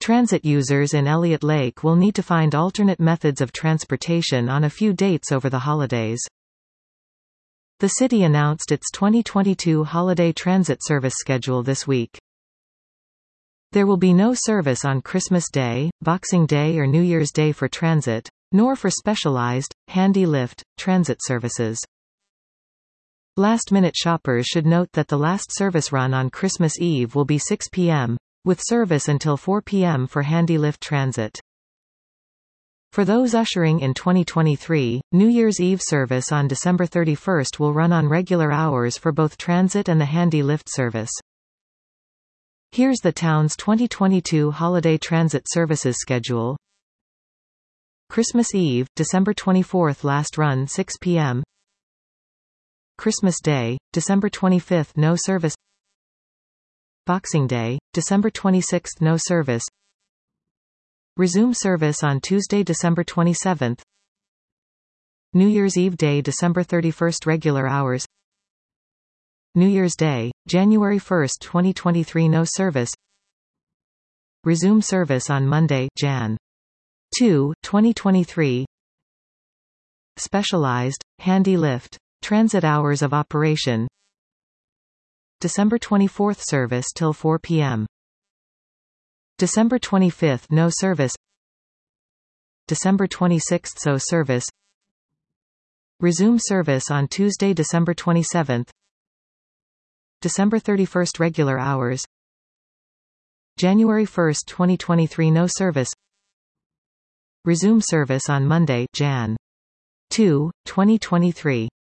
Transit users in Elliott Lake will need to find alternate methods of transportation on a few dates over the holidays. The city announced its 2022 holiday transit service schedule this week. There will be no service on Christmas Day, Boxing Day or New Year's Day for transit, nor for specialized, handy lift, transit services. Last-minute shoppers should note that the last service run on Christmas Eve will be 6 p.m., with service until 4 p.m. for handy lift transit. For those ushering in 2023, New Year's Eve service on December 31st will run on regular hours for both transit and the handy lift service. Here's the town's 2022 holiday transit services schedule. Christmas Eve, December 24th, last run 6 p.m. Christmas Day, December 25th, no service. Boxing Day, December 26th, no service. Resume service on Tuesday, December 27th. New Year's Eve Day, December 31st, regular hours. New Year's Day, January 1st, 2023, no service. Resume service on Monday, Jan. 2, 2023. Specialized, handy lift, transit hours of operation. December 24th service till 4 p.m. December 25th no service. December 26th so service. Resume service on Tuesday, December 27th. December 31st regular hours. January 1st, 2023 no service. Resume service on Monday, Jan. 2, 2023.